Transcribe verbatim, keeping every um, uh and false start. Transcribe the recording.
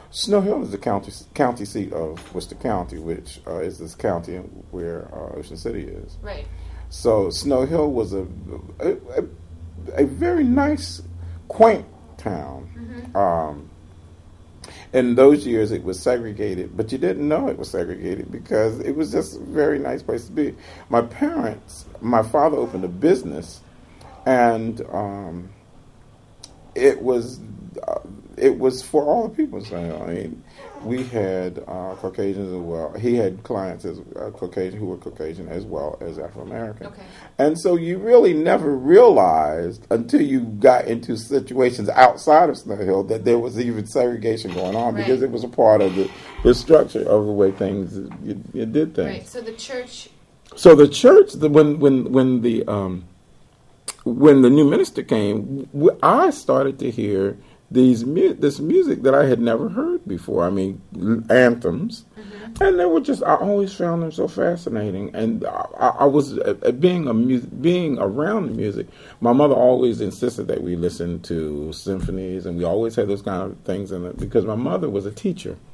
Snow Hill is the county county seat of Worcester County, which uh, is this county where uh, Ocean City is. Right. So Snow Hill was a a, a, a very nice, quaint town. Mm-hmm. Um, in those years, it was segregated, but you didn't know it was segregated because it was just a very nice place to be. My parents, my father opened a business, and um, it was uh, it was for all the people. So, I mean, we had uh, Caucasians as well. He had clients as uh, Caucasian who were Caucasian as well as Afro American. Okay. And so you really never realized until you got into situations outside of Snow Hill that there was even segregation going on, Right. because it was a part of the, the structure of the way things you, you did things. Right. So the church. So the church, the, when when when the um, when the new minister came, w- I started to hear these mu- this music that I had never heard before. I mean, l- anthems, mm-hmm. and they were just. I always found them so fascinating, and I, I was uh, being a mu- being around the music. My mother always insisted that we listen to symphonies, and we always had those kind of things in it because my mother was a teacher.